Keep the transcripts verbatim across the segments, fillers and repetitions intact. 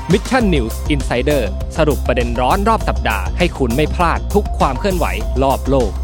Mission News Insider สรุปประเด็นร้อนรอบสัปดาห์ให้คุณไม่พลาดทุกความเคลื่อนไหวรอบโลก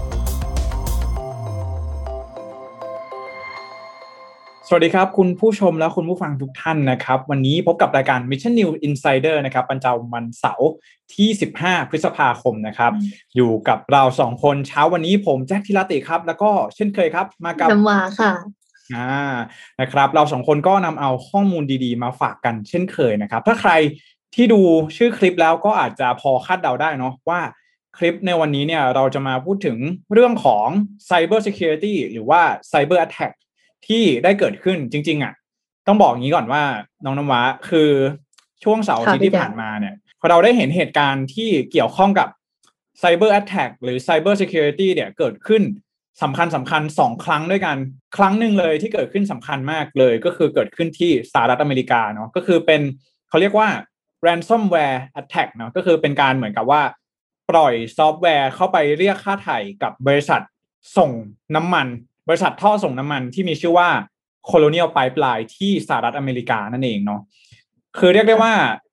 สวัสดีครับคุณผู้ชมและคุณผู้ฟังทุกท่านนะครับวันนี้พบกับรายการ Mission News Insider นะครับประจำวันเสาร์ที่สิบห้าพฤษภาคมนะครับอยู่กับเราสองคนเช้าวันนี้ผมแจ็คธีรติครับแล้วก็เช่นเคยครับมากับน้ำวาค่ะอ่านะครับเราสองคนก็นำเอาข้อมูลดีๆมาฝากกันเช่นเคยนะครับถ้าใครที่ดูชื่อคลิปแล้วก็อาจจะพอคาดเดาได้เนาะว่าคลิปในวันนี้เนี่ยเราจะมาพูดถึงเรื่องของ Cyber Security หรือว่า Cyber Attack ที่ได้เกิดขึ้นจริงๆอ่ะต้องบอกอย่างนี้ก่อนว่าน้องน้ำว้าคือช่วงเสาร์อาทิตย์ที่ผ่านมาเนี่ยพอเราได้เห็นเหตุการณ์ที่เกี่ยวข้องกับ Cyber Attack หรือ Cyber Security เนี่ยเกิดขึ้นสำคัญสำคัญสองครั้งด้วยกันครั้งหนึ่งเลยที่เกิดขึ้นสำคัญมากเลยก็คือเกิดขึ้นที่สหรัฐอเมริกาเนาะก็คือเป็นเขาเรียกว่า ransomware attack เนาะก็คือเป็นการเหมือนกับว่าปล่อยซอฟต์แวร์เข้าไปเรียกค่าไถ่กับบริษัทส่งน้ำมันบริษัทท่อส่งน้ำมันที่มีชื่อว่า Colonial Pipeline ที่สหรัฐอเมริกานั่นเองเนาะคือเรียกได้ว่า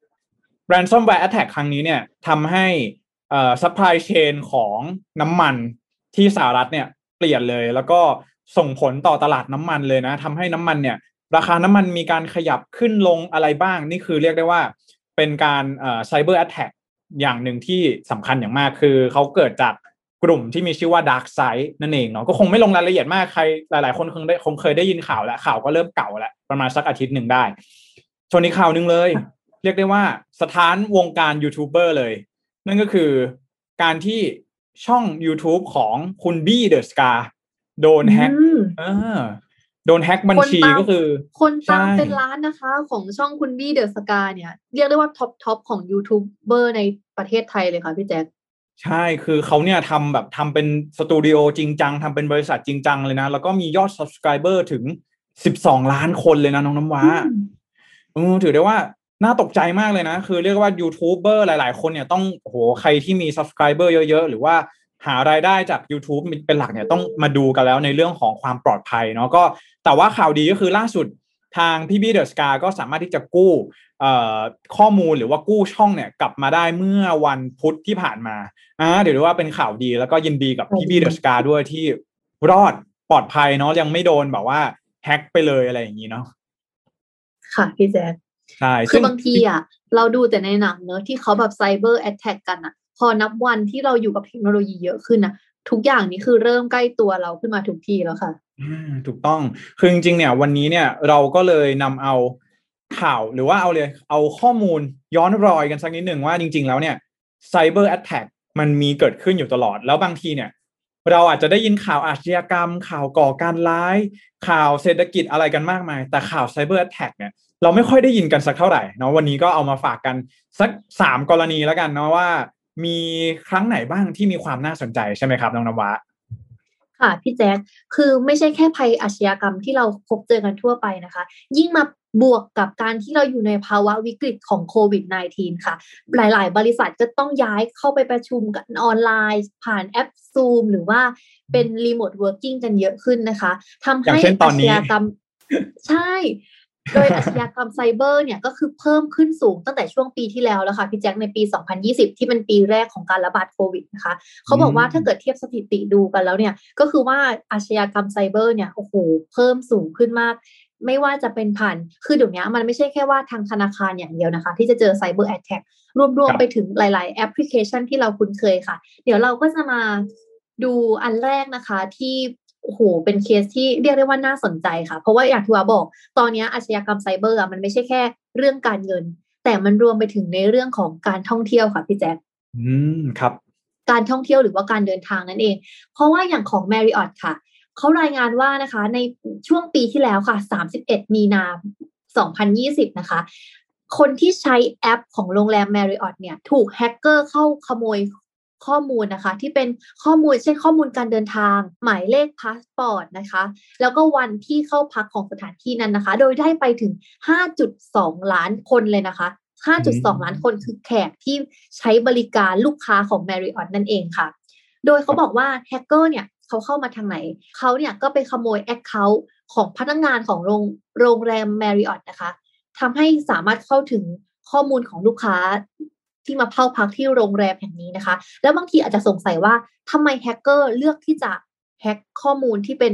ransomware attack ครั้งนี้เนี่ยทำให้เอ่อ supply chain ของน้ำมันที่สหรัฐเนี่ยเปลี่ยนเลยแล้วก็ส่งผลต่อตลาดน้ำมันเลยนะทำให้น้ำมันเนี่ยราคาน้ำมันมีการขยับขึ้นลงอะไรบ้างนี่คือเรียกได้ว่าเป็นการเอ่อ Cyber Attack อย่างหนึ่งที่สำคัญอย่างมากคือเขาเกิดจากกลุ่มที่มีชื่อว่า Dark Side นั่นเองเนาะก็คงไม่ลงรายละเอียดมากใครหลายๆคนคงได้คงเคยได้ยินข่าวแล้วข่าวก็เริ่มเก่าแล้วประมาณสักอาทิตย์หนึ่งได้ส่วนอีกข่าวนึงเลยเรียกได้ว่าสถานวงการยูทูบเบอร์เลยนั่นก็คือการที่ช่อง YouTube ของคุณบี้เดอะสกาโดนแฮ็กเออโดนแฮ็กบัญชีก็คือคนตามเป็นล้านนะคะของช่องคุณบี้เดอะสกาเนี่ยเรียกได้ว่าท็อปท็อปของยูทูบเบอร์ในประเทศไทยเลยค่ะพี่แจ๊คใช่คือเขาเนี่ยทำแบบทำเป็นสตูดิโอจริงจังทำเป็นบริษัทจริงจังเลยนะแล้วก็มียอด Subscriber ถึงสิบสองล้านคนเลยนะน้องน้ำว้าอือถือได้ว่าน่าตกใจมากเลยนะคือเรียกว่ายูทูบเบอร์หลายๆคนเนี่ยต้องโหใครที่มี Subscriber เยอะๆหรือว่าหารายได้จาก YouTube เป็นหลักเนี่ยต้องมาดูกันแล้วในเรื่องของความปลอดภัยเนาะก็แต่ว่าข่าวดีก็คือล่าสุดทางพี่บี้เดอะสกาก็สามารถที่จะกู้เอ่อข้อมูลหรือว่ากู้ช่องเนี่ยกลับมาได้เมื่อวันพุธที่ผ่านมาอ่าเดี๋ยวดูว่าเป็นข่าวดีแล้วก็ยินดีกับพี่บี้เดอะสกาด้วยที่รอดปลอดภัยเนาะยังไม่โดนแบบว่าแฮ็กไปเลยอะไรอย่างนี้เนาะค่ะพี่แจ๊คใช่คือบางทีอ่ะเราดูแต่ในหนังเนอะที่เขาแบบไซเบอร์แอทแทกกันอ่ะพอนับวันที่เราอยู่กับเทคโนโลยีเยอะขึ้นนะทุกอย่างนี้คือเริ่มใกล้ตัวเราขึ้นมาทุกทีแล้วค่ะอืมถูกต้องคือจริงๆเนี่ยวันนี้เนี่ยเราก็เลยนำเอาข่าวหรือว่าเอาเลยเอาข้อมูลย้อนรอยกันสักนิดหนึ่งว่าจริงๆแล้วเนี่ยไซเบอร์แอทแทกมันมีเกิดขึ้นอยู่ตลอดแล้วบางทีเนี่ยเราอาจจะได้ยินข่าวอาชญากรรมข่าวก่อการร้ายข่าวเศรษฐกิจอะไรกันมากมายแต่ข่าวไซเบอร์แอทแทกเนี่ยเราไม่ค่อยได้ยินกันสักเท่าไหร่เนาะวันนี้ก็เอามาฝากกันสักสามกรณีแล้วกันเนาะว่ามีครั้งไหนบ้างที่มีความน่าสนใจใช่ไหมครับน้องนวะค่ะพี่แจ๊คคือไม่ใช่แค่ภัยอาชญากรรมที่เราพบเจอกันทั่วไปนะคะยิ่งมาบวกกับการที่เราอยู่ในภาวะวิกฤตของโควิด สิบเก้า ค่ะหลายๆบริษัทก็ต้องย้ายเข้าไปประชุมกันออนไลน์ผ่านแอป Zoom หรือว่าเป็นรีโมทเวิร์กิ่งกันเยอะขึ้นนะคะทำให้อาชญากรรมใช่โดยอาชญากรรมไซเบอร์เนี่ยก็คือเพิ่มขึ้นสูงตั้งแต่ช่วงปีที่แล้วแล้วค่ะพี่แจ็คในปีสองพันยี่สิบที่เป็นปีแรกของการระบาดโควิดนะคะเขาบอกว่าถ้าเกิดเทียบสถิติดูกันแล้วเนี่ยก็คือว่าอาชญากรรมไซเบอร์เนี่ยโอ้โหเพิ่มสูงขึ้นมากไม่ว่าจะเป็นผ่านคือเดี๋ยวนี้มันไม่ใช่แค่ว่าทางธนาคารอย่างเดียวนะคะที่จะเจอไซเบอร์แอทแทกรวมๆไปถึงหลายๆแอปพลิเคชันที่เราคุ้นเคยค่ะเดี๋ยวเราก็จะมาดูอันแรกนะคะที่โอ้โหเป็นเคสที่เรียกได้ว่าน่าสนใจค่ะเพราะว่าอย่างที่ว่าบอกตอนนี้อาชญากรรมไซเบอร์อ่ะมันไม่ใช่แค่เรื่องการเงินแต่มันรวมไปถึงในเรื่องของการท่องเที่ยวค่ะพี่แจ๊คอืมครับการท่องเที่ยวหรือว่าการเดินทางนั่นเองเพราะว่าอย่างของ Marriott ค่ะเขารายงานว่านะคะในช่วงปีที่แล้วค่ะสามสิบเอ็ดมีนาสองพันยี่สิบนะคะคนที่ใช้แอปของโรงแรม Marriott เนี่ยถูกแฮกเกอร์เข้าขโมยข้อมูลนะคะที่เป็นข้อมูลเช่นข้อมูลการเดินทางหมายเลขพาสปอร์ตนะคะแล้วก็วันที่เข้าพักของสถานที่นั้นนะคะโดยได้ไปถึง ห้าจุดสอง ล้านคนเลยนะคะ ห้าจุดสอง ล้านคนคือแขกที่ใช้บริการลูกค้าของ Marriott นั่นเองค่ะโดยเขาบอกว่าแฮกเกอร์เนี่ยเขาเข้ามาทางไหนเขาเนี่ยก็ไปขโมย account ของพนักงานของโรงโรงแรม Marriott นะคะทำให้สามารถเข้าถึงข้อมูลของลูกค้าที่มาเข้าพักที่โรงแรมแห่งนี้นะคะแล้วบางทีอาจจะสงสัยว่าทำไมแฮกเกอร์เลือกที่จะแฮกข้อมูลที่เป็น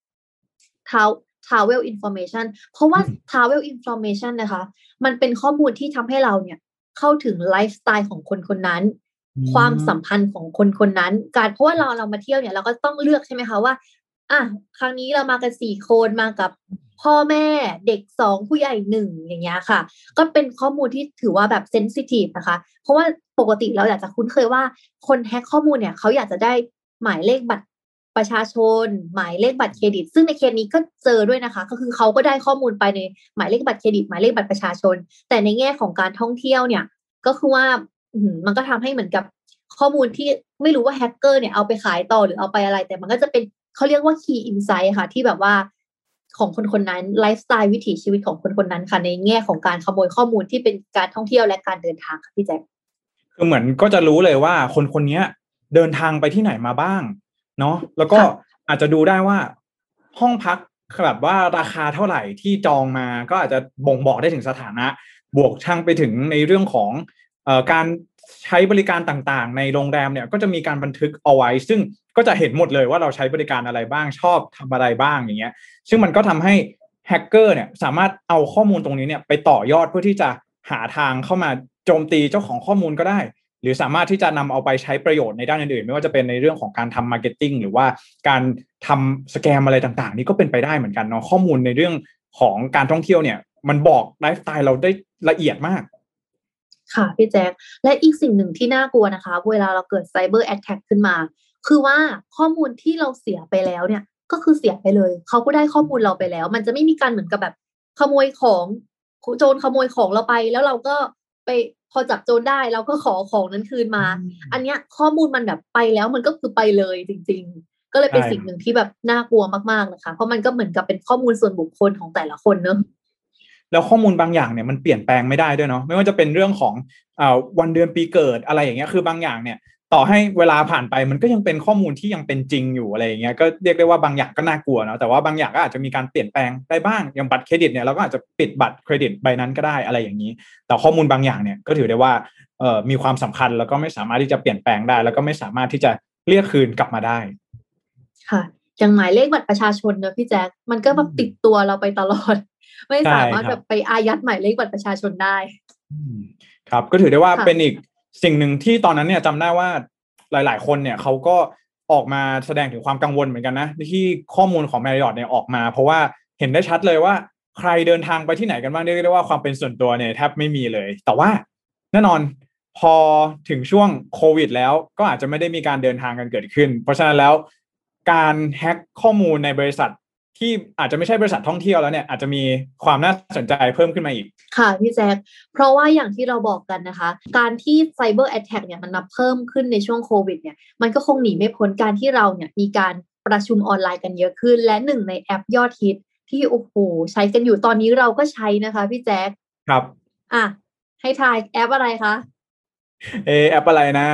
travel information เพราะว่า travel information นะคะมันเป็นข้อมูลที่ทำให้เราเนี่ยเข้าถึงไลฟ์สไตล์ของคนคนนั้นความสัมพันธ์ของคนคนนั้นการเพราะว่าเราเรามาเที่ยวเนี่ยเราก็ต้องเลือกใช่ไหมคะว่าอ่ะครั้งนี้เรามากันสี่คนมากับพ่อแม่เด็กสองผู้ใหญ่หนึ่งอย่างเงี้ยค่ะก็เป็นข้อมูลที่ถือว่าแบบเซนซิทีฟนะคะเพราะว่าปกติเราอยากจะคุ้นเคยว่าคนแฮ็กข้อมูลเนี่ยเขาอยากจะได้หมายเลขบัตรประชาชนหมายเลขบัตรเครดิตซึ่งในเคสนี้ก็เจอด้วยนะคะก็คือเขาก็ได้ข้อมูลไปในหมายเลขบัตรเครดิตหมายเลขบัตรประชาชนแต่ในแง่ของการท่องเที่ยวเนี่ยก็คือว่ามันก็ทำให้เหมือนกับข้อมูลที่ไม่รู้ว่าแฮกเกอร์เนี่ยเอาไปขายต่อหรือเอาไปอะไรแต่มันก็จะเป็นเขาเรียกว่า key insight ค่ะที่แบบว่าของคนคนนั้นไลฟ์สไตล์วิถีชีวิตของคนคนนั้นค่ะในแง่ของการขโมยข้อมูลที่เป็นการท่องเที่ยวและการเดินทางค่ะพี่แจ๊คคือเหมือนก็จะรู้เลยว่าคนคนนี้เดินทางไปที่ไหนมาบ้างเนาะแล้วก็อาจจะดูได้ว่าห้องพักแบบว่าราคาเท่าไหร่ที่จองมาก็อาจจะบ่งบอกได้ถึงสถานะบวกช่างไปถึงในเรื่องของเอ่อการใช้บริการต่างๆในโรงแรมเนี่ยก็จะมีการบันทึกเอาไว้ซึ่งก็จะเห็นหมดเลยว่าเราใช้บริการอะไรบ้างชอบทำอะไรบ้างอย่างเงี้ยซึ่งมันก็ทำให้แฮกเกอร์เนี่ยสามารถเอาข้อมูลตรงนี้เนี่ยไปต่อยอดเพื่อที่จะหาทางเข้ามาโจมตีเจ้าของข้อมูลก็ได้หรือสามารถที่จะนำเอาไปใช้ประโยชน์ในด้านอื่นๆไม่ว่าจะเป็นในเรื่องของการทำมาร์เก็ตติ้งหรือว่าการทำสแกมอะไรต่างๆนี่ก็เป็นไปได้เหมือนกันเนาะข้อมูลในเรื่องของการท่องเที่ยวเนี่ยมันบอกไลฟ์สไตล์เราได้ละเอียดมากค่ะพี่แจ๊คและอีกสิ่งหนึ่งที่น่ากลัวนะคะเวลาเราเกิดไซเบอร์แอทแทคขึ้นมาคือว่าข้อมูลที่เราเสียไปแล้วเนี่ยก็คือเสียไปเลยเขาก็ได้ข้อมูลเราไปแล้วมันจะไม่มีการเหมือนกับแบบขโมยของโจรขโมยของเราไปแล้วเราก็ไปพอจับโจรได้เราก็ขอของนั้นคืนมาอันเนี้ยข้อมูลมันแบบไปแล้วมันก็คือไปเลยจริงๆก็เลยเป็นสิ่งหนึ่งที่แบบน่ากลัวมากๆนะคะเพราะมันก็เหมือนกับเป็นข้อมูลส่วนบุคคลของแต่ละคนเนอะแล้วข้อมูลบางอย่างเนี่ยมันเปลี่ยนแปลงไม่ได้ด้วยเนาะไม่ว่าจะเป็นเรื่องของอ่าวันเดือนปีเกิดอะไรอย่างเงี้ยคือบางอย่างเนี่ยต่อให้เวลาผ่านไปมันก็ยังเป็นข้อมูลที่ยังเป็นจริงอยู่อะไรอย่างเงี้ยก็เรียกได้ว่าบางอย่างก็น่ากลัวเนาะแต่ว่าบางอย่างก็อาจจะมีการเปลี่ยนแปลงได้บ้างอย่างบัตรเครดิตเนี่ยเราก็อาจจะปิดบัตรเครดิตใบนั้นก็ได้อะไรอย่างนี้แต่ข้อมูลบางอย่างเนี่ยก็ถือได้ว่าเอ่อมีความสำคัญแล้วก็ไม่สามารถที่จะเปลี่ยนแปลงได้แล้วก็ไม่สามารถที่จะเรียกคืนกลับมาได้ค่ะอย่างหมายเลขบัตรประชาชนเนอะพี่แจ๊คมันก็แบบติดตัวเราไปตลอดไม่สามารถแบบไปอายัดหมายเลขบัตรประชาชนได้ครับก็ถือได้ว่าเป็นอีกสิ่งหนึ่งที่ตอนนั้นเนี่ยจำได้ว่าหลายๆคนเนี่ยเขาก็ออกมาแสดงถึงความกังวลเหมือนกันนะที่ข้อมูลของ Marriott เนี่ยออกมาเพราะว่าเห็นได้ชัดเลยว่าใครเดินทางไปที่ไหนกันบ้างเรียกได้ว่าความเป็นส่วนตัวเนี่ยแทบไม่มีเลยแต่ว่าแน่นอนพอถึงช่วงโควิดแล้วก็อาจจะไม่ได้มีการเดินทางกันเกิดขึ้นเพราะฉะนั้นแล้วการแฮ็กข้อมูลในบริษัทที่อาจจะไม่ใช่บริษัทท่องเที่ยวแล้วเนี่ยอาจจะมีความน่าสนใจเพิ่มขึ้นมาอีกค่ะพี่แจ๊คเพราะว่าอย่างที่เราบอกกันนะคะการที่ไซเบอร์แอทแทคเนี่ยมันมาเพิ่มขึ้นในช่วงโควิดเนี่ยมันก็คงหนีไม่พ้นการที่เราเนี่ยมีการประชุมออนไลน์กันเยอะขึ้นและหนึ่งในแอปยอดฮิตที่โอ้โหใช้กันอยู่ตอนนี้เราก็ใช้นะคะพี่แจ๊คครับอ่ะให้ทายแอปอะไรคะเอแอปอะไรนะ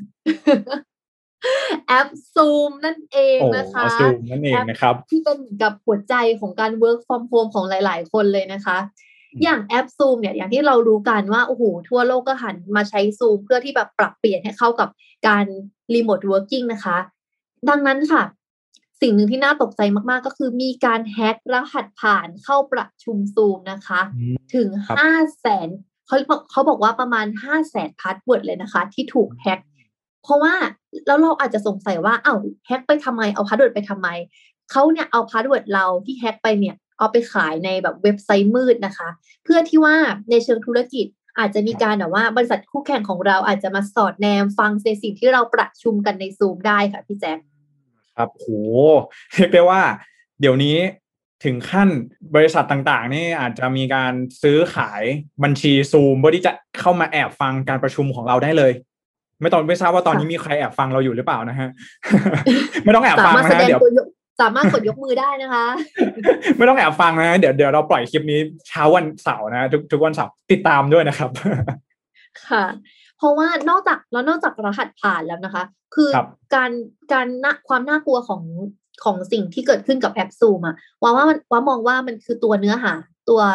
แอป Zoom นั่นเองนะคะ Zoom นั่นเองนะครับที่เป็นกับหัวใจของการ work from home ของหลายๆคนเลยนะคะอย่างแอป Zoom เนี่ยอย่างที่เรารู้กันว่าโอ้โหทั่วโลกก็หันมาใช้ Zoom เพื่อที่แบบปรับเปลี่ยนให้เข้ากับการ remote working นะคะดังนั้นค่ะสิ่งหนึ่งที่น่าตกใจมากๆก็คือมีการแฮ็กรหัสผ่านเข้าประชุม Zoom นะคะถึง ห้าแสน เขาเขาบอกว่าประมาณ ห้าแสน พาสเวิร์ดเลยนะคะที่ถูกแฮ็กเพราะว่าแล้วเราอาจจะสงสัยว่าอ้าวแฮ็กไปทำไมเอาพาสเวิร์ดไปทำไมเขาเนี่ยเอาพาสเวิร์ดเราที่แฮ็กไปเนี่ยเอาไปขายในแบบเว็บไซต์มืดนะคะเพื่อที่ว่าในเชิงธุรกิจอาจจะมีการแบบว่าบริษัทคู่แข่งของเราอาจจะมาสอดแนมฟังในสิ่งที่เราประชุมกันใน Zoom ได้ค่ะพี่แจ๊คครับโหเรียกได้ว่าเดี๋ยวนี้ถึงขั้นบริษัทต่างๆนี่อาจจะมีการซื้อขายบัญชี Zoom เพื่อที่จะเข้ามาแอบฟังการประชุมของเราได้เลยไม่ต้องไม่ทราบว่าตอนนี้มีใครแอบฟังเราอยู่หรือเปล่านะฮะ ไม่ต้องแอบฟังนะฮะเดี๋ยวสามารถกดยกมือได้นะคะไม่ต้องแอบฟังนะเดี๋ยวเดี๋ยวเราปล่อยคลิปนี้เช้าวันเสาร์นะทุกทุกวันเสาร์ติดตามด้วยนะครับค่ะเพราะว่านอกจากแล้วนอกจากรหัสผ่านแล้วนะคะคือการการน่าความน่ากลัวของของสิ่งที่เกิดขึ้นกับแอป Zoom อ่ะว่าว่ามันว่ามองว่ามันคือตัวเนื้อหาตัว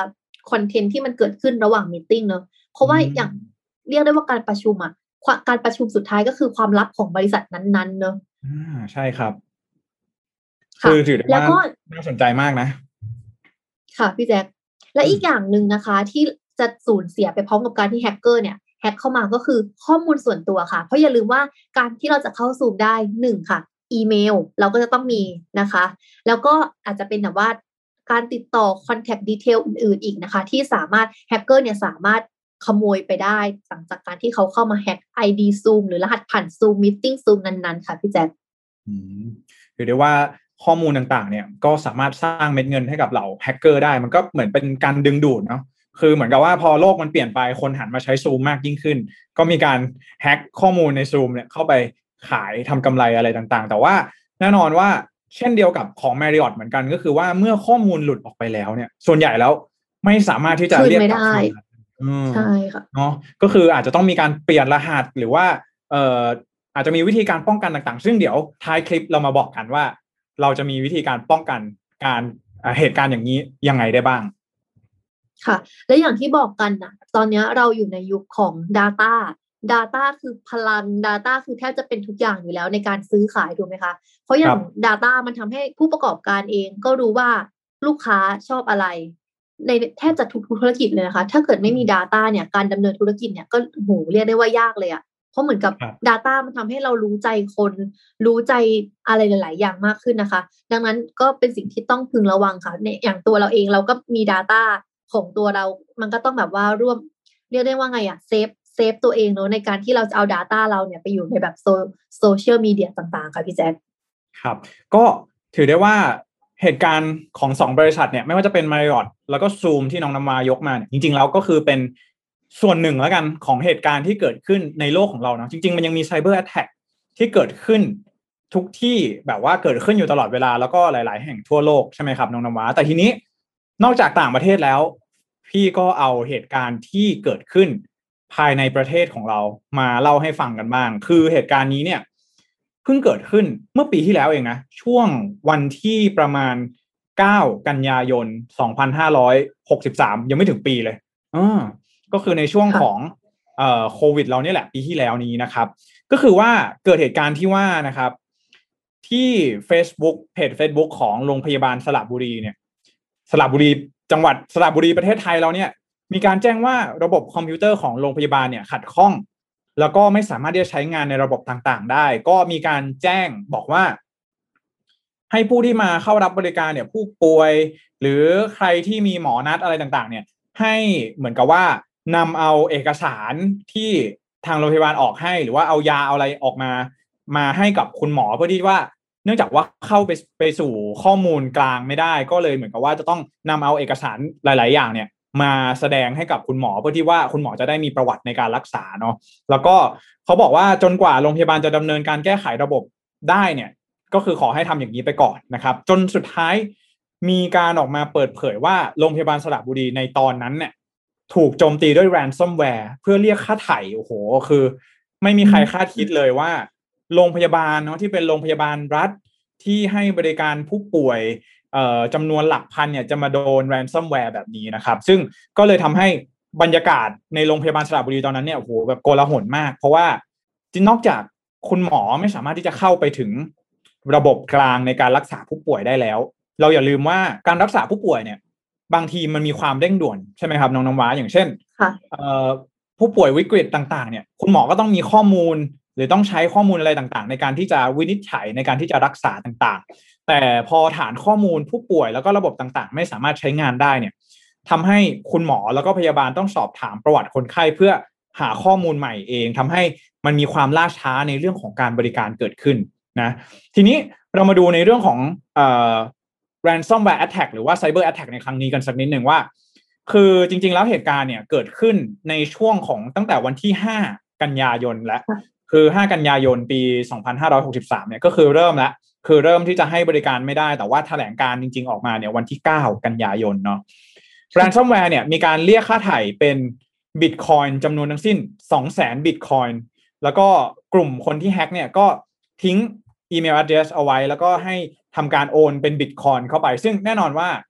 คอนเทนต์ที่มันเกิดขึ้นระหว่างมีตติ้งเนอะเพราะว่าอย่างเรียกได้ว่าการประชุมอ่ะการประชุมสุดท้ายก็คือความลับของบริษัทนั้นๆเนอะอ่าใช่ครับคือถือได้ว่าน่าสนใจมากนะค่ะพี่แจ๊คและอีกอย่างหนึ่งนะคะที่จะสูญเสียไปพร้อมกับการที่แฮกเกอร์เนี่ยแฮกเข้ามาก็คือข้อมูลส่วนตัวค่ะเพราะอย่าลืมว่าการที่เราจะเข้าซูมได้หนึ่งค่ะอีเมลเราก็จะต้องมีนะคะแล้วก็อาจจะเป็นแบบว่าการติดต่อ contact detail อื่นๆอีกนะคะที่สามารถแฮกเกอร์เนี่ยสามารถขโมยไปได้หลังจากการที่เขาเข้ามาแฮก ไอ ดี Zoom หรือรหัสผ่าน Zoom Meeting Zoom นั้นๆค่ะพี่แจ๊คคือเรียกว่าข้อมูลต่างๆเนี่ยก็สามารถสร้างเม็ดเงินให้กับเหล่าแฮกเกอร์ได้มันก็เหมือนเป็นการดึงดูดเนาะคือเหมือนกับว่าพอโลกมันเปลี่ยนไปคนหันมาใช้ Zoom มากยิ่งขึ้นก็มีการแฮกข้อมูลใน Zoom เนี่ยเข้าไปขายทำกำไรอะไรต่างๆแต่ว่าแน่นอนว่าเช่นเดียวกับของ Marriott เหมือนกันก็คือว่าเมื่อข้อมูลหลุดออกไปแล้วเนี่ยส่วนใหญ่แล้วไม่สามารถที่จะเรียกกลับคืนใช่ค่ะเนาะก็คืออาจจะต้องมีการเปลี่ยนรหัสหรือว่าเอ่ออาจจะมีวิธีการป้องกันต่างๆซึ่งเดี๋ยวท้ายคลิปเรามาบอกกันว่าเราจะมีวิธีการป้องกันการเหตุการณ์อย่างนี้ยังไงได้บ้างค่ะและอย่างที่บอกกันนะตอนนี้เราอยู่ในยุคของ data data คือพลัง data คือแทบจะเป็นทุกอย่างอยู่แล้วในการซื้อขายถูกไหมคะเพราะอย่าง data มันทำให้ผู้ประกอบการเองก็รู้ว่าลูกค้าชอบอะไรในแทบจะทุกธุรกิจเลยนะคะถ้าเกิดไม่มี data เนี่ยการดำเนินธุรกิจเนี่ยก็โหเรียกได้ว่ายากเลยอะเพราะเหมือนกับ data มันทำให้เรารู้ใจคนรู้ใจอะไรหลายๆอย่างมากขึ้นนะคะดังนั้นก็เป็นสิ่งที่ต้องพึงระวังค่ะเนี่ยอย่างตัวเราเองเราก็มี data ของตัวเรามันก็ต้องแบบว่าร่วมเรียกได้ว่าไงอะเซฟเซฟตัวเองเนาะในการที่เราจะเอา data เราเนี่ยไปอยู่ในแบบโซโซเชียลมีเดียต่างๆค่ะพี่แจ๊คครับก็ถือได้ว่าเหตุการณ์ของสองบริษัทเนี่ยไม่ว่าจะเป็น Marriott แล้วก็ Zoom ที่น้องนำมายกมาเนี่ยจริงๆแล้วก็คือเป็นส่วนหนึ่งแล้วกันของเหตุการณ์ที่เกิดขึ้นในโลกของเราเนาะจริงๆมันยังมี Cyber Attack ที่เกิดขึ้นทุกที่แบบว่าเกิดขึ้นอยู่ตลอดเวลาแล้วก็หลายๆแห่งทั่วโลกใช่ไหมครับน้องนำมาแต่ทีนี้นอกจากต่างประเทศแล้วพี่ก็เอาเหตุการณ์ที่เกิดขึ้นภายในประเทศของเรามาเล่าให้ฟังกันบ้างคือเหตุการณ์นี้เนี่ยเพิ่งเกิดขึ้นเมื่อปีที่แล้วเองนะช่วงวันที่ประมาณเก้ากันยายนสองพันห้าร้อยหกสิบสามยังไม่ถึงปีเลยอ่าก็คือในช่วงของเอ่อโควิดเราเนี่ยแหละปีที่แล้วนี้นะครับก็คือว่าเกิดเหตุการณ์ที่ว่านะครับที่ Facebook เพจ Facebook ของโรงพยาบาลสระบุรีเนี่ยสระบุรีจังหวัดสระบุรีประเทศไทยเราเนี่ยมีการแจ้งว่าระบบคอมพิวเตอร์ของโรงพยาบาลเนี่ยขัดข้องแล้วก็ไม่สามารถที่จะใช้งานในระบบต่างๆได้ก็มีการแจ้งบอกว่าให้ผู้ที่มาเข้ารับบริการเนี่ยผู้ป่วยหรือใครที่มีหมอนัดอะไรต่างๆเนี่ยให้เหมือนกับว่านำเอาเอกสารที่ทางโรงพยาบาลออกให้หรือว่าเอายาเอาอะไรออกมามาให้กับคุณหมอเพื่อที่ว่าเนื่องจากว่าเข้าไปไปสู่ข้อมูลกลางไม่ได้ก็เลยเหมือนกับว่าจะต้องนำเอาเอกสารหลายๆอย่างเนี่ยมาแสดงให้กับคุณหมอเพื่อที่ว่าคุณหมอจะได้มีประวัติในการรักษาเนาะแล้วก็เขาบอกว่าจนกว่าโรงพยาบาลจะดำเนินการแก้ไขระบบได้เนี่ยก็คือขอให้ทำอย่างนี้ไปก่อนนะครับจนสุดท้ายมีการออกมาเปิดเผยว่าโรงพยาบาลสระบุรีในตอนนั้นเนี่ยถูกโจมตีด้วย ransomware เพื่อเรียกค่าไถ่โอ้โหคือไม่มีใครคาดคิดเลยว่าโรงพยาบาลเนาะที่เป็นโรงพยาบาลรัฐที่ให้บริการผู้ป่วยเอ่อจำนวนหลักพันเนี่ยจะมาโดน ransomware แบบนี้นะครับซึ่งก็เลยทำให้บรรยากาศในโรงพยาบาลสระบุรีตอนนั้นเนี่ยโอ้โหแบบโกลาหลมากเพราะว่าจริงนอกจากคุณหมอไม่สามารถที่จะเข้าไปถึงระบบกลางในการรักษาผู้ป่วยได้แล้วเราอย่าลืมว่าการรักษาผู้ป่วยเนี่ยบางทีมันมีความเร่งด่วนใช่ไหมครับน้องน้ำว้าอย่างเช่นผู้ป่วยวิกฤตต่างๆเนี่ยคุณหมอก็ต้องมีข้อมูลหรือต้องใช้ข้อมูลอะไรต่างๆในการที่จะวินิจฉัยในการที่จะรักษาต่างๆแต่พอฐานข้อมูลผู้ป่วยแล้วก็ระบบต่างๆไม่สามารถใช้งานได้เนี่ยทำให้คุณหมอแล้วก็พยาบาลต้องสอบถามประวัติคนไข้เพื่อหาข้อมูลใหม่เองทำให้มันมีความล่าช้าในเรื่องของการบริการเกิดขึ้นนะทีนี้เรามาดูในเรื่องของเอ่อ ransomware attack หรือว่า cyber attack ในครั้งนี้กันสักนิดหนึ่งว่าคือจริงๆแล้วเหตุการณ์เนี่ยเกิดขึ้นในช่วงของตั้งแต่วันที่ห้ากันยายนและคือห้ากันยายนปีสองพันห้าร้อยหกสิบสามเนี่ยก็คือเริ่มแล้วคือเริ่มที่จะให้บริการไม่ได้แต่ว่าแถลงการจริงๆออกมาเนี่ยวันที่เก้ากันยายนเนาะ ransomware เนี่ยมีการเรียกค่าไถ่เป็น Bitcoin จำนวนทั้งสิ้น สองแสน Bitcoin แล้วก็กลุ่มคนที่แฮกเนี่ยก็ทิ้งอีเมล address เอาไว้แล้วก็ให้ทำการโอนเป็น Bitcoin เข้าไปซึ่งแน่นอนว่า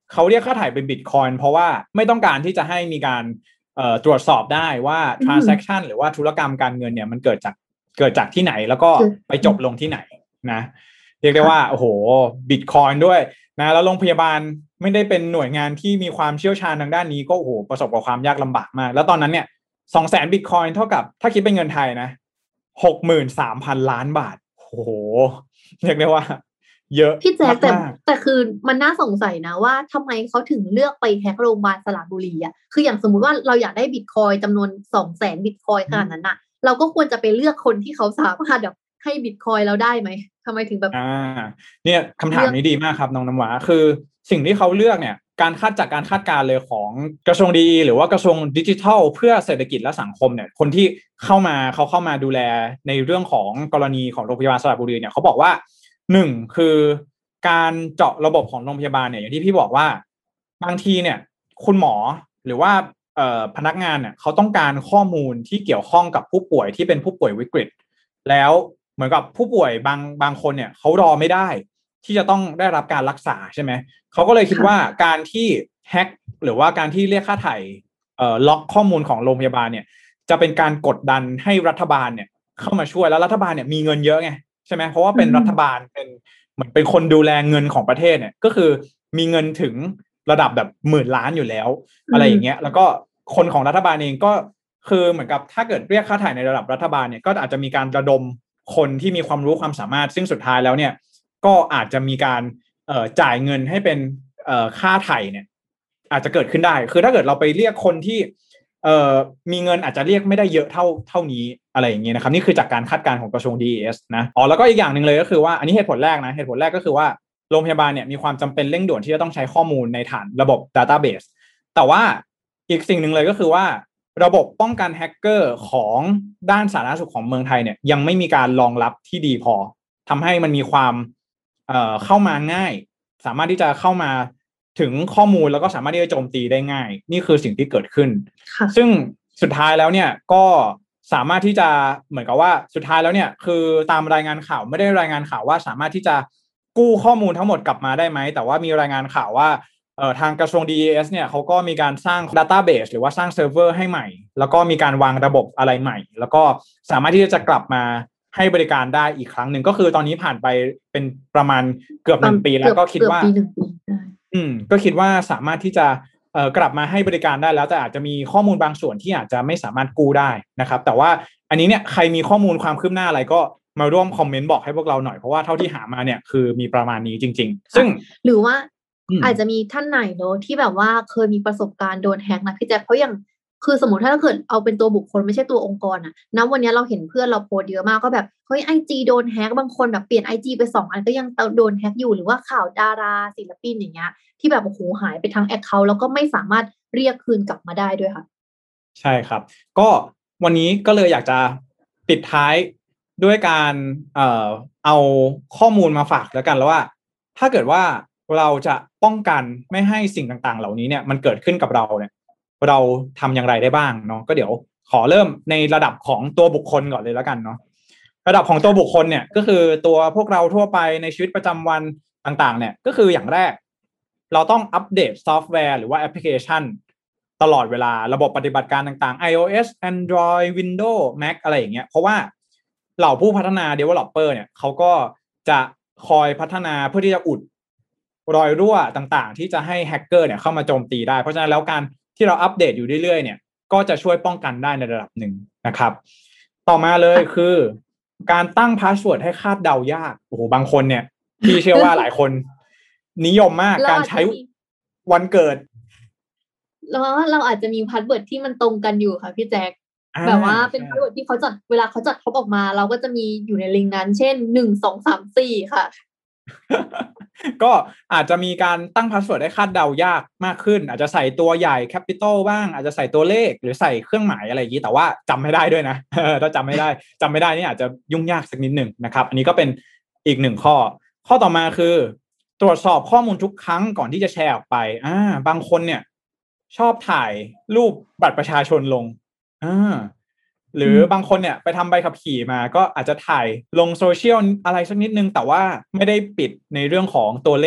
เขาเรียกค่าถ่ายเป็น Bitcoin เพราะว่าไม่ต้องการที่จะให้มีการเอ่อตรวจสอบได้ว่า transaction หรือว่าธุรกรรมการเงินเนี่ยมันเกิดจากเกิดจากที่ไหนแล้วก็ไปจบลงที่ไหนนะเรียกได้ว่าโอ้โห Bitcoin ด้วยนะแล้วโรงพยาบาลไม่ได้เป็นหน่วยงานที่มีความเชี่ยวชาญทางด้านนี้ก็โอ้โหประสบกับความยากลำบากมากแล้วตอนนั้นเนี่ย สองแสน Bitcoin เท่ากับถ้าคิดเป็นเงินไทยนะ หกหมื่นสามพัน ล้านบาทโอ้โหเรียกได้ว่าเยอะพี่แจ๊คแต่แต่คือมันน่าสงสัยนะว่าทำไมเขาถึงเลือกไปแฮกโรงพยาบาลสระบุรีอ่ะคืออย่างสมมุติว่าเราอยากได้บิตคอยจำนวน สองแสน บิตคอยขนาดนั้นน่ะเราก็ควรจะไปเลือกคนที่เขาสามารถแบบให้บิตคอยเราได้ไหมทำไมถึงแบบอ่าเนี่ยคำถามนี้ดีมากครับน้องน้ำหวาคือสิ่งที่เขาเลือกเนี่ยการคาดจากการคาดการณ์เลยของกระทรวงดีหรือว่ากระทรวงดิจิทัลเพื่อเศรษฐกิจและสังคมเนี่ยคนที่เข้ามาเขาเข้ามาดูแลในเรื่องของกรณีของโรงพยาบาลสระบุรีเนี่ยเขาบอกว่าหนึ่งคือการเจาะระบบของโรงพยาบาลเนี่ยอย่างที่พี่บอกว่าบางทีเนี่ยคุณหมอหรือว่าเอ่อพนักงานเนี่ยเขาต้องการข้อมูลที่เกี่ยวข้องกับผู้ป่วยที่เป็นผู้ป่วยวิกฤตแล้วเหมือนกับผู้ป่วยบางบางคนเนี่ยเขารอไม่ได้ที่จะต้องได้รับการรักษาใช่ไหมเขาก็เลยคิดว่าการที่แฮ็กหรือว่าการที่เรียกค่าไถ่เอ่อล็อกข้อมูลของโรงพยาบาลเนี่ยจะเป็นการกดดันให้รัฐบาลเนี่ยเข้ามาช่วยแล้วรัฐบาลเนี่ยมีเงินเยอะไงใช่ไหมเพราะว่าเป็นรัฐบาลเป็นเหมือนเป็นคนดูแลเงินของประเทศเนี่ยก็คือมีเงินถึงระดับแบบหมื่นล้านอยู่แล้วอะไรอย่างเงี้ยแล้วก็คนของรัฐบาลเองก็คือเหมือนกับถ้าเกิดเรียกค่าไถ่ในระดับรัฐบาลเนี่ยก็อาจจะมีการระดมคนที่มีความรู้ความสามารถซึ่งสุดท้ายแล้วเนี่ยก็อาจจะมีการเอ่อจ่ายเงินให้เป็นเอ่อค่าไถ่เนี่ยอาจจะเกิดขึ้นได้คือถ้าเกิดเราไปเรียกคนที่เอ่อมีเงินอาจจะเรียกไม่ได้เยอะเท่าเท่านี้อะไรอย่างเงี้ยนะครับนี่คือจากการคาดการณ์ของกระทรวง ดี อี เอส นะอ๋อแล้วก็อีกอย่างนึงเลยก็คือว่าอันนี้เหตุผลแรกนะเหตุผลแรกก็คือว่าโรงพยาบาลเนี่ยมีความจำเป็นเร่งด่วนที่จะต้องใช้ข้อมูลในฐานระบบ database แต่ว่าอีกสิ่งหนึ่งเลยก็คือว่าระบบป้องกันแฮกเกอร์ของด้านสาธารณสุขของเมืองไทยเนี่ยยังไม่มีการรองรับที่ดีพอทำให้มันมีความเอ่อเข้ามาง่ายสามารถที่จะเข้ามาถึงข้อมูลแล้วก็สามารถที่จะโจมตีได้ง่ายนี่คือสิ่งที่เกิดขึ้นซึ่งสุดท้ายแล้วเนี่ยก็สามารถที่จะเหมือนกับว่าสุดท้ายแล้วเนี่ยคือตามรายงานข่าวไม่ได้รายงานข่าวว่าสามารถที่จะกู้ข้อมูลทั้งหมดกลับมาได้ไหมแต่ว่ามีรายงานข่าวว่าเอ่อทางกระทรวง ดี อี เอส เนี่ยเขาก็มีการสร้าง database หรือว่าสร้างเซิร์ฟเวอร์ให้ใหม่แล้วก็มีการวางระบบอะไรใหม่แล้วก็สามารถที่จะกลับมาให้บริการได้อีกครั้งหนึ่งก็คือตอนนี้ผ่านไปเป็นประมาณเกือบหนึ่งปีแล้วก็คิดว่าอืมก็คิดว่าสามารถที่จะเอ่อกลับมาให้บริการได้แล้วแต่อาจจะมีข้อมูลบางส่วนที่อาจจะไม่สามารถกู้ได้นะครับแต่ว่าอันนี้เนี่ยใครมีข้อมูลความคืบหน้าอะไรก็มาร่วมคอมเมนต์บอกให้พวกเราหน่อยเพราะว่าเท่าที่หามาเนี่ยคือมีประมาณนี้จริงๆซึ่งหรือว่าอาจจะมีท่านไหนเนอะที่แบบว่าเคยมีประสบการณ์โดนแฮกนะพี่แจ๊คเพราะอย่างคือสมมติถ้าเกิดเอาเป็นตัวบุคคลไม่ใช่ตัวองค์กรอะณวันนี้เราเห็นเพื่อนเราโพสเยอะมากก็แบบเฮ้ยไอจีโดนแฮกบางคนแบบเปลี่ยนไอจีไปสองอันก็ยังโดนแฮกอยู่หรือว่าข่าวดาราศิลปินอย่างเงี้ยที่แบบโอ้โหหายไปทั้งแอคเคาท์แล้วก็ไม่สามารถเรียกคืนกลับมาได้ด้วยค่ะใช่ครับก็วันนี้ก็เลยอยากจะปิดท้ายด้วยการเอ่อเอาข้อมูลมาฝากแล้วกันแล้วว่าถ้าเกิดว่าเราจะป้องกันไม่ให้สิ่งต่างๆเหล่านี้เนี่ยมันเกิดขึ้นกับเราเนี่ยเราทำอย่างไรได้บ้างเนาะก็เดี๋ยวขอเริ่มในระดับของตัวบุคคลก่อนเลยแล้วกันเนาะระดับของตัวบุคคลเนี่ยก็คือตัวพวกเราทั่วไปในชีวิตประจำวันต่างๆเนี่ยก็คืออย่างแรกเราต้องอัปเดตซอฟต์แวร์หรือว่าแอปพลิเคชันตลอดเวลาระบบปฏิบัติการต่างๆ iOS Android Windows Mac อะไรอย่างเงี้ยเพราะว่าเหล่าผู้พัฒนา developer เนี่ยเขาก็จะคอยพัฒนาเพื่อที่จะอุดรอยรั่วต่างๆที่จะให้แฮกเกอร์เนี่ยเข้ามาโจมตีได้เพราะฉะนั้นแล้วการที่เราอัปเดตอยู่เรื่อยๆเนี่ยก็จะช่วยป้องกันได้ในระดับหนึ่งนะครับต่อมาเลยคือการตั้งพาสเวิร์ดให้คาดเดายากโอ้โหบางคนเนี่ยพี่เชื่อว่าหลายคนนิยมมากการใช้วันเกิดแล้วเราอาจจะมีพาสเวิร์ดที่มันตรงกันอยู่ค่ะพี่แจ๊คแบบว่าเป็นพาสเวิร์ดที่เขาจัดเวลาเขาจัดท็อปออกมาเราก็จะมีอยู่ในลิงก์นั้นเช่นหนึ่ง สอง สาม สี่ค่ะก็อาจจะมีการตั้งพาสเวิร์ดให้คาดเดายากมากขึ้นอาจจะใส่ตัวใหญ่แคปิตอลบ้างอาจจะใส่ตัวเลขหรือใส่เครื่องหมายอะไรอย่างนี้แต่ว่าจำไม่ได้ด้วยนะถ้าจำไม่ได้จำไม่ได้นี่อาจจะยุ่งยากสักนิดหนึ่งนะครับอันนี้ก็เป็นอีกหนึ่งข้อข้อต่อมาคือตรวจสอบข้อมูลทุกครั้งก่อนที่จะแชร์ออกไปอ่าบางคนเนี่ยชอบถ่ายรูปบัตรประชาชนลงอ่าหรือบางคนเนี่ยไปทำใบขับขี่มาก็อาจจะถ่ายลงโซเชียลอะไรสักนิดนึงแต่ว่าไม่ได้ปิดในเรื่องของตัวเลข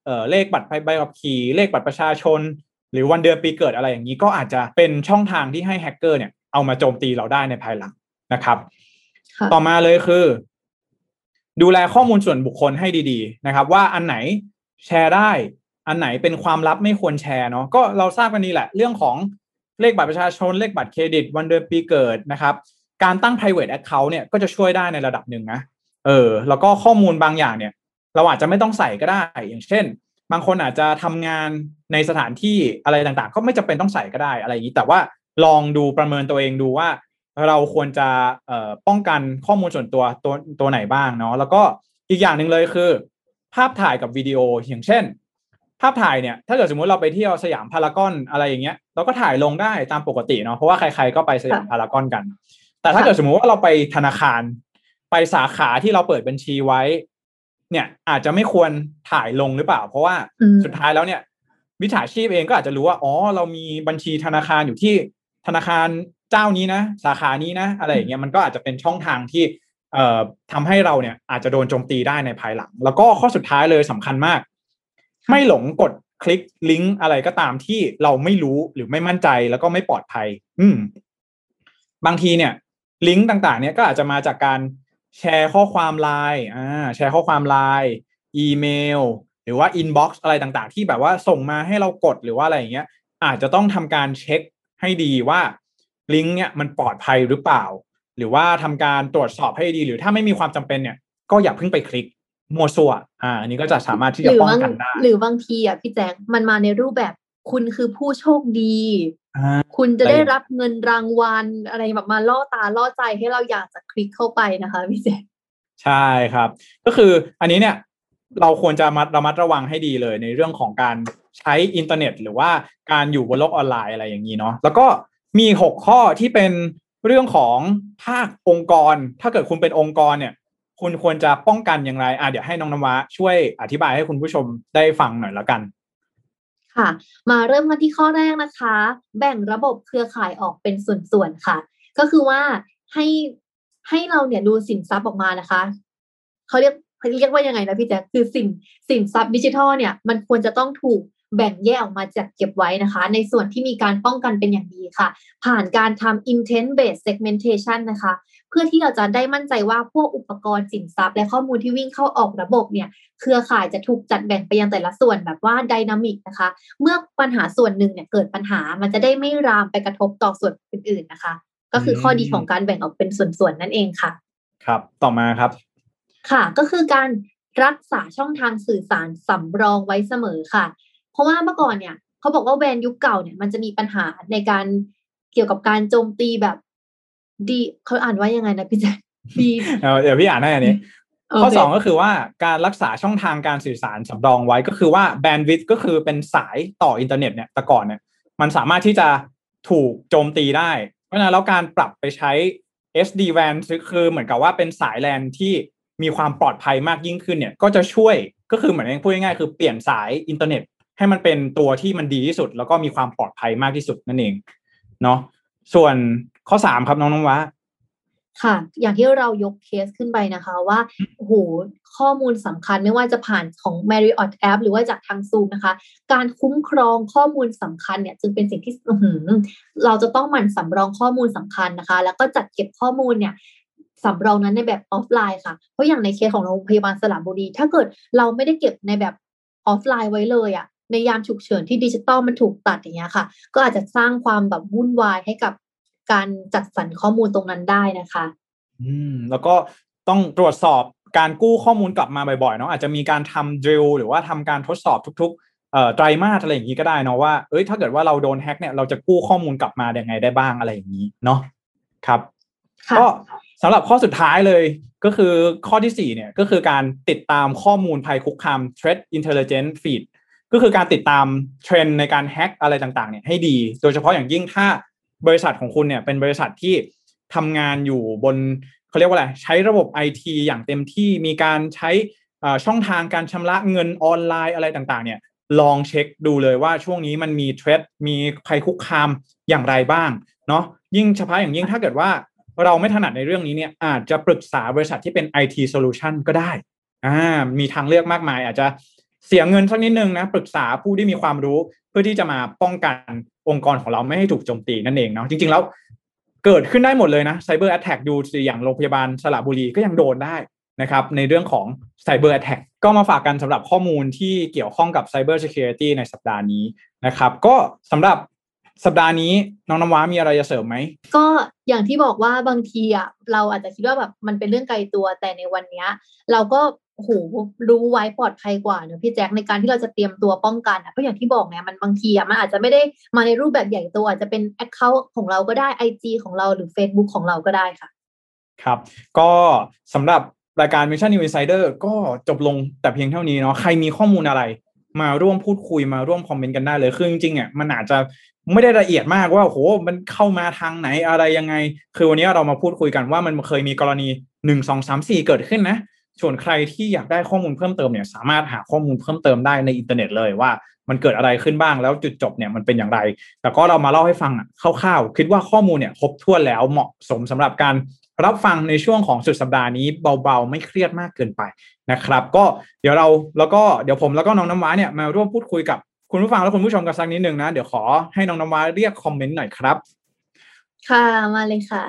เอ่อเลขบัตรใบขับขี่เลขบัตรประชาชนหรือวันเดือนปีเกิดอะไรอย่างนี้ก็อาจจะเป็นช่องทางที่ให้แฮกเกอร์เนี่ยเอามาโจมตีเราได้ในภายหลังนะครับต่อมาเลยคือดูแลข้อมูลส่วนบุคคลให้ดีๆนะครับว่าอันไหนแชร์ได้อันไหนเป็นความลับไม่ควรแชร์เนาะก็เราทราบกันนี่แหละเรื่องของเลขบัตรประชาชนเลขบัตรเครดิตวันเดือนปีเกิดนะครับการตั้ง private account เนี่ยก็จะช่วยได้ในระดับหนึ่งนะเออแล้วก็ข้อมูลบางอย่างเนี่ยเราอาจจะไม่ต้องใส่ก็ได้อย่างเช่นบางคนอาจจะทำงานในสถานที่อะไรต่างๆก็ไม่จำเป็นต้องใส่ก็ได้อะไรอย่างนี้แต่ว่าลองดูประเมินตัวเองดูว่าเราควรจะเอ่อป้องกันข้อมูลส่วนตัวตัวตัวไหนบ้างเนาะแล้วก็อีกอย่างหนึ่งเลยคือภาพถ่ายกับวิดีโออย่างเช่นภาพถ่ายเนี่ยถ้าเกิดสมมุติเราไปเที่ยวสยามพารากอนอะไรอย่างเงี้ยเราก็ถ่ายลงได้ตามปกติเนาะเพราะว่าใครๆก็ไปสยามพารากอนกันแต่ถ้าเกิดสมมุติว่าเราไปธนาคารไปสาขาที่เราเปิดบัญชีไว้เนี่ยอาจจะไม่ควรถ่ายลงหรือเปล่าเพราะว่าสุดท้ายแล้วเนี่ยวิชาชีพเองก็อาจจะรู้ว่าอ๋อเรามีบัญชีธนาคารอยู่ที่ธนาคารเจ้านี้นะสาขานี้นะอะไรอย่างเงี้ยมันก็อาจจะเป็นช่องทางที่เอ่อทำให้เราเนี่ยอาจจะโดนโจมตีได้ในภายหลังแล้วก็ข้อสุดท้ายเลยสำคัญมากไม่หลงกดคลิกลิงก์อะไรก็ตามที่เราไม่รู้หรือไม่มั่นใจแล้วก็ไม่ปลอดภัยอืมบางทีเนี่ยลิงก์ต่างๆเนี่ยก็อาจจะมาจากการแชร์ข้อความไลน์อ่าแชร์ข้อความไลน์อีเมลหรือว่าอินบ็อกซ์อะไรต่างๆที่แบบว่าส่งมาให้เรากดหรือว่าอะไรอย่างเงี้ยอาจจะต้องทำการเช็คให้ดีว่าลิงก์เนี่ยมันปลอดภัยหรือเปล่าหรือว่าทำการตรวจสอบให้ดีหรือถ้าไม่มีความจำเป็นเนี่ยก็อย่าเพิ่งไปคลิกมั่วซั่วอ่าอันนี้ก็จะสามารถที่จะป้องกันได้หรือบางทีอ่ะพี่แจ๊คมันมาในรูปแบบคุณคือผู้โชคดีคุณจะได้รับเงินรางวัลอะไรแบบมาล่อตาล่อใจให้เราอยากจะคลิกเข้าไปนะคะพี่แจ๊คใช่ครับก็คืออันนี้เนี่ยเราควรจะมัดระมัดระวังให้ดีเลยในเรื่องของการใช้อินเทอร์เน็ตหรือว่าการอยู่บนโลกออนไลน์อะไรอย่างนี้เนาะแล้วก็มีหกข้อที่เป็นเรื่องของภาคองค์กรถ้าเกิดคุณเป็นองค์กรเนี่ยคุณควรจะป้องกันอย่างไรอ่ะเดี๋ยวให้น้องน้ำว้าช่วยอธิบายให้คุณผู้ชมได้ฟังหน่อยแล้วกันค่ะมาเริ่มกันที่ข้อแรกนะคะแบ่งระบบเครือข่ายออกเป็นส่วนๆค่ะก็คือว่าให้ให้เราเนี่ยดูสินทรัพย์ออกมานะคะเขาเรียกเขาเรียกว่ายังไงนะพี่แจ๊คคือสินสินทรัพย์ดิจิทัลเนี่ยมันควรจะต้องถูกแบ่งแยกออกมาจัดเก็บไว้นะคะในส่วนที่มีการป้องกันเป็นอย่างดีค่ะผ่านการทำ intent based segmentation นะคะเพื่อที่เราจะได้มั่นใจว่าพวกอุปกรณ์สินทรัพย์และข้อมูลที่วิ่งเข้าออกระบบเนี่ยเครือข่ายจะถูกจัดแบ่งไปยังแต่ละส่วนแบบว่าไดนามิกนะคะเมื่อปัญหาส่วนหนึ่งเนี่ยเกิดปัญหามันจะได้ไม่รามไปกระทบต่อส่วนอื่นๆนะคะก็คือข้อดีของการแบ่งออกเป็นส่วนๆนั่นเองค่ะครับต่อมาครับค่ะก็คือการรักษาช่องทางสื่อสารสำรองไว้เสมอค่ะเพราะว่าเมื่อก่อนเนี่ยเขาบอกว่าแวนยุคเก่าเนี่ยมันจะมีปัญหาในการเกี่ยวกับการโจมตีแบบดีเขาอ่านว่ายังไงนะพี่แจ๊คดีเดี๋ยวพี่อ่านให้อันนี้ข้อสองก็คือว่าการรักษาช่องทางการสื่อสารสำรองไว้ก็คือว่าแบนด์วิดต์ก็คือเป็นสายต่ออินเทอร์เน็ตเนี่ยแต่ก่อนเนี่ยมันสามารถที่จะถูกโจมตีได้เพราะฉะนั้นแล้วการปรับไปใช้ เอส ดี วี เอ เอ็น คือเหมือนกับว่าเป็นสายแลนที่มีความปลอดภัยมากยิ่งขึ้นเนี่ยก็จะช่วยก็คือเหมือนพูดง่ายๆคือเปลี่ยนสายอินเทอร์เน็ตให้มันเป็นตัวที่มันดีที่สุดแล้วก็มีความปลอดภัยมากที่สุดนั่นเองเนาะส่วนข้อสามครับน้องน้องวะค่ะอย่างที่เรายกเคสขึ้นไปนะคะว่าโอ้โหข้อมูลสำคัญไม่ว่าจะผ่านของ Marriott App หรือว่าจากทาง Zoom นะคะการคุ้มครองข้อมูลสำคัญเนี่ยจึงเป็นสิ่งที่เราจะต้องหมั่นสำรองข้อมูลสำคัญนะคะแล้วก็จัดเก็บข้อมูลเนี่ยสำรองนั้นในแบบออฟไลน์ค่ะเพราะอย่างในเคสของโรงพยาบาลสระบุรีถ้าเกิดเราไม่ได้เก็บในแบบออฟไลน์ไว้เลยอ่ะในยามฉุกเฉินที่ดิจิตอลมันถูกตัดอย่างเงี้ยค่ะก็อาจจะสร้างความแบบวุ่นวายให้กับการจัดสรรข้อมูลตรงนั้นได้นะคะอืมแล้วก็ต้องตรวจสอบการกู้ข้อมูลกลับมาบ่อยๆเนาะอาจจะมีการทำ drill หรือว่าทำการทดสอบทุกๆเอ่อไตรมาสอะไรอย่างนี้ก็ได้เนาะว่าเอ้ยถ้าเกิดว่าเราโดนแฮ็กเนี่ยเราจะกู้ข้อมูลกลับมายังไงได้บ้างอะไรอย่างนี้เนาะครับก็สำหรับข้อสุดท้ายเลยก็คือข้อที่สี่เนี่ยก็คือการติดตามข้อมูลภัยคุกคาม threat intelligence feed ก็คือการติดตามเทรนด์ในการแฮ็กอะไรต่างๆเนี่ยให้ดีโดยเฉพาะอย่างยิ่งถ้าบริษัทของคุณเนี่ยเป็นบริษัทที่ทำงานอยู่บนเขาเรียกว่าอะไรใช้ระบบ ไอ ที อย่างเต็มที่มีการใช้ช่องทางการชำระเงินออนไลน์อะไรต่างๆเนี่ยลองเช็คดูเลยว่าช่วงนี้มันมีเทรดมีภัยคุกคามอย่างไรบ้างเนาะยิ่งเฉพาะอย่างยิ่งถ้าเกิดว่าเราไม่ถนัดในเรื่องนี้เนี่ยอาจจะปรึกษาบริษัทที่เป็น ไอ ที Solution ก็ได้อ่ามีทางเลือกมากมายอาจจะเสียเงินสักนิดนึงนะปรึกษาผู้ที่มีความรู้เพื่อที่จะมาป้องกันองค์กรของเราไม่ให้ถูกโจมตีนั่นเองเนาะจริงๆแล้วเกิดขึ้นได้หมดเลยนะไซเบอร์แอทแทกดูสิอย่างโรงพยาบาลสระบุรีก็ยังโดนได้นะครับในเรื่องของไซเบอร์แอทแทกก็มาฝากกันสำหรับข้อมูลที่เกี่ยวข้องกับ Cyber Security ในสัปดาห์นี้นะครับก็สำหรับสัปดาห์นี้น้องน้ำว้ามีอะไรจะเสริมไหมก็อย่างที่บอกว่าบางทีอ่ะเราอาจจะคิดว่าแบบมันเป็นเรื่องไกลตัวแต่ในวันนี้เราก็โอ้โหรู้ไว้ปลอดภัยกว่าเนอะพี่แจ็คในการที่เราจะเตรียมตัวป้องกันอ่ะเพราะอย่างที่บอกเนี่ยมันบางทีอ่ะมันอาจจะไม่ได้มาในรูปแบบใหญ่โตอาจจะเป็น account ของเราก็ได้ ไอ จี ของเราหรือ Facebook ของเราก็ได้ค่ะครับก็สำหรับรายการ Mission News Insider ก็จบลงแต่เพียงเท่านี้เนาะใครมีข้อมูลอะไรมาร่วมพูดคุยมาร่วมคอมเมนต์กันได้เลยคือจริงๆอ่ะมันอาจจะไม่ได้ละเอียดมากว่าโหมันเข้ามาทางไหนอะไรยังไงคือวันนี้เรามาพูดคุยกันว่ามันเคยมีกรณีหนึ่ง สอง สาม สี่เกิดขึ้นนะส่วนใครที่อยากได้ข้อมูลเพิ่มเติมเนี่ยสามารถหาข้อมูลเพิ่มเติมได้ในอินเทอร์เน็ตเลยว่ามันเกิดอะไรขึ้นบ้างแล้วจุดจบเนี่ยมันเป็นอย่างไรแต่ก็เรามาเล่าให้ฟังอ่ะคร่าวๆคิดว่าข้อมูลเนี่ยครบถ้วนแล้วเหมาะสมสำหรับการรับฟังในช่วงของสุดสัปดาห์นี้เบาๆไม่เครียดมากเกินไปนะครับก็เดี๋ยวเราแล้วก็เดี๋ยวผมแล้วก็น้องน้ำว้าเนี่ยมาร่วมพูดคุยกับคุณผู้ฟังและคุณผู้ชมกันสักนิดนึงนะเดี๋ยวขอให้น้องน้ำว้าเรียกคอมเมนต์หน่อยครับค่ะมาเลยค่ะ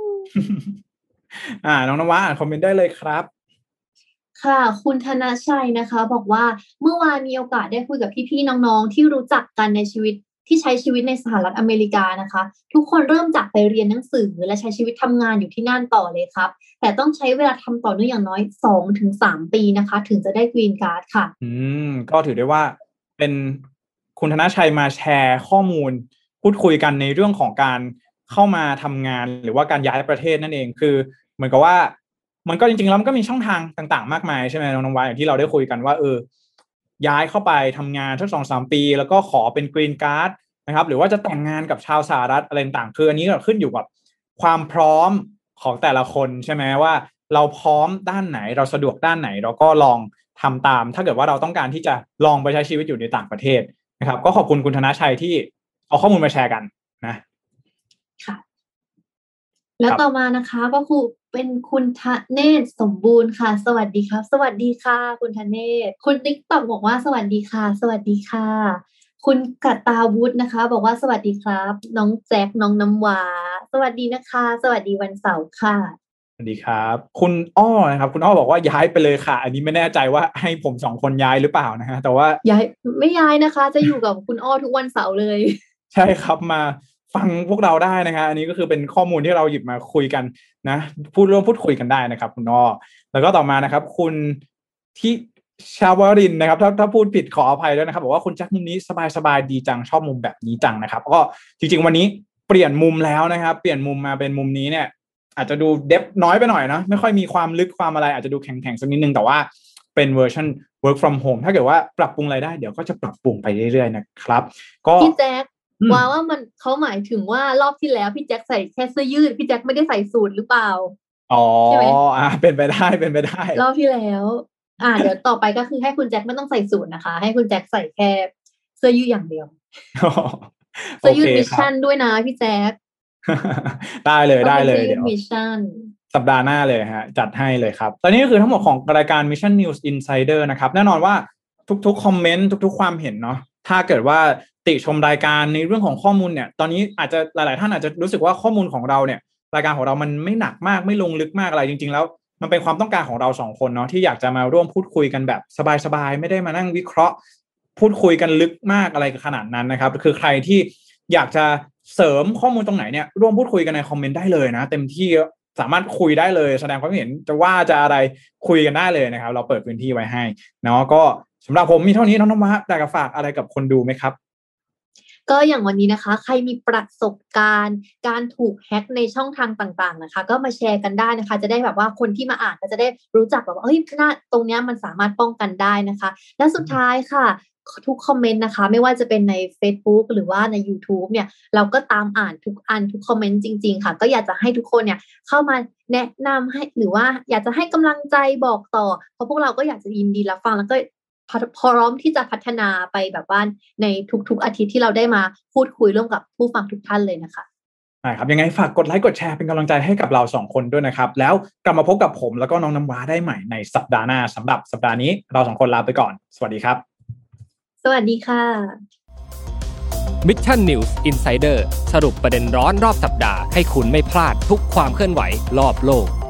อ่าน้องน้ำว้าอ่านคอมเมนต์ได้เลยครับค่ะคุณธนชัยนะคะบอกว่าเมื่อวานมีโอกาสได้คุยกับพี่ๆน้องๆที่รู้จักกันในชีวิตที่ใช้ชีวิตในสหรัฐอเมริกานะคะทุกคนเริ่มจากไปเรียนหนังสือและใช้ชีวิตทำงานอยู่ที่นั่นต่อเลยครับแต่ต้องใช้เวลาทำต่อเนื่องอย่างน้อย สองถึงสาม ปีนะคะถึงจะได้กรีนการ์ดค่ะอืมก็ถือได้ว่าเป็นคุณธนชัยมาแชร์ข้อมูลพูดคุยกันในเรื่องของการเข้ามาทำงานหรือว่าการย้ายประเทศนั่นเองคือเหมือนกับว่ามันก็จริงๆแล้วมันก็มีช่องทางต่างๆมากมายใช่ไหมน้องน้ำว้าอย่างที่เราได้คุยกันว่าเออย้ายเข้าไปทำงานสัก สองถึงสาม ปีแล้วก็ขอเป็นกรีนการ์ดนะครับหรือว่าจะแต่งงานกับชาวสหรัฐอะไรต่างๆคืออันนี้ก็ขึ้นอยู่กับความพร้อมของแต่ละคนใช่ไหมว่าเราพร้อมด้านไหนเราสะดวกด้านไหนเราก็ลองทำตามถ้าเกิดว่าเราต้องการที่จะลองไปใช้ชีวิตอยู่ในต่างประเทศนะครับก็ขอบคุณคุณธนชัยที่เอาข้อมูลมาแชร์กันนะค่ะแล้วต่อมานะคะก็คือเป็นคุณธเนศสมบูรณ์ค่ะสวัสดีครับสวัสดีค่ะคุณธเนศคุณติ๊กต็อกบอกว่าสวัสดีค่ะสวัสดีค่ะคุณกตาวุฒินะคะบอกว่าสวัสดีครับน้องแจ็คน้องน้ำว้าสวัสดีนะคะสวัสดีวันเสาร์ค่ะสวัสดีครับคุณอ้อนะครับคุณอ้อบอกว่าย้ายไปเลยค่ะอันนี้ไม่แน่ใจว่าให้ผมสองคนย้ายหรือเปล่านะฮะแต่ว่าย้ายไม่ย้ายนะคะจะอยู่กับคุณอ้อทุกวันเสาร์เลยใช่ครับมาฟังพวกเราได้นะครับอันนี้ก็คือเป็นข้อมูลที่เราหยิบมาคุยกันนะพูดร่วมพูดคุยกันได้นะครับคุณอ้อแล้วก็ต่อมานะครับคุณที่ชาวรินนะครับถ้าถ้าพูดผิดขออภัยด้วยนะครับบอกว่าคุณแจ็คมุมนี้สบายๆดีจังชอบมุมแบบนี้จังนะครับก็จริงๆวันนี้เปลี่ยนมุมแล้วนะครับเปลี่ยนมุมมาเป็นมุมนี้เนี่ยอาจจะดูเดฟน้อยไปหน่อยนะไม่ค่อยมีความลึกความอะไรอาจจะดูแข็งๆสักนิดนึงแต่ว่าเป็นเวอร์ชัน work from home ถ้าเกิดว่าปรับปรุงอะไรได้เดี๋ยวก็จะปรับปรุงไปเรื่อยๆนะครับก็พี่แจ็คว่าว่ามันเขาหมายถึงว่ารอบที่แล้วพี่แจ็คใส่แค่เสื้อยืดพี่แจ็คไม่ได้ใส่สูทหรือเปล่าอ๋อใช่ไหมอ่าเป็นไปได้เป็นไปได้รอบที่แล้วอ่าเดี๋ยวต่อไปก็คือให้คุณแจ็คไม่ต้องใส่สูทนะคะให้คุณแจ็คใส่แค่เสื้อยืดอย่างเดียวเสื้อยืดมิชชั่นด้วยนะพี่แจ็คได้เลยได้เลยเดี๋ยวมิชชั่นสัปดาห์หน้าเลยฮะจัดให้เลยครับตอนนี้ก็คือทั้งหมดของรายการ Mission News Insider นะครับแน่นอนว่าทุกๆคอมเมนต์ทุกๆความเห็นเนาะถ้าเกิดว่าติชมรายการในเรื่องของข้อมูลเนี่ยตอนนี้อาจจะหลายๆท่านอาจจะรู้สึกว่าข้อมูลของเราเนี่ยรายการของเรามันไม่หนักมากไม่ลงลึกมากอะไรจริงๆแล้วมันเป็นความต้องการของเราสองคนเนาะที่อยากจะมาร่วมพูดคุยกันแบบสบายๆไม่ได้มานั่งวิเคราะห์พูดคุยกันลึกมากอะไรขนาดนั้นนะครับคือใครที่อยากจะเสริมข้อมูลตรงไหนเนี่ยร่วมพูดคุยกันในคอมเมนต์ได้เลยนะเต็มที่สามารถคุยได้เลยแสดงความเห็นจะว่าจะอะไรคุยกันได้เลยนะครับเราเปิดพื้นที่ไว้ให้เนาะก็สำหรับผมมีเท่านี้น้องน้ำว้าอยากจะฝากอะไรกับคนดูไหมครับก็อย่างวันนี้นะคะใครมีประสบการณ์การถูกแฮ็กในช่องทางต่างๆนะคะก็มาแชร์กันได้นะคะจะได้แบบว่าคนที่มาอ่านก็จะได้รู้จักแบบว่าเฮ้ยหน้าตรงนี้มันสามารถป้องกันได้นะคะและสุดท้ายค่ะทุกคอมเมนต์นะคะไม่ว่าจะเป็นใน Facebook หรือว่าใน YouTube เนี่ยเราก็ตามอ่านทุกอันทุกคอมเมนต์จริงๆค่ะก็อยากจะให้ทุกคนเนี่ยเข้ามาแนะนำให้หรือว่าอยากจะให้กำลังใจบอกต่อเพราะพวกเราก็อยากจะยินดีรับฟังแล้วก็พร้อมที่จะพัฒนาไปแบบว่าในทุกๆอาทิตย์ที่เราได้มาพูดคุยร่วมกับผู้ฟังทุกท่านเลยนะคะใช่ครับยังไงฝากกดไลค์กดแชร์เป็นกำลังใจให้กับเราสองคนด้วยนะครับแล้วกลับมาพบกับผมแล้วก็น้องน้ำว้าได้ใหม่ในสัปดาห์หน้าสำหรับสัปดาห์นี้เราสองคนลาไปก่อนสวัสดีครับสวัสดีค่ะ Mission News Insider สรุปประเด็นร้อนรอบสัปดาห์ให้คุณไม่พลาดทุกความเคลื่อนไหวรอบโลก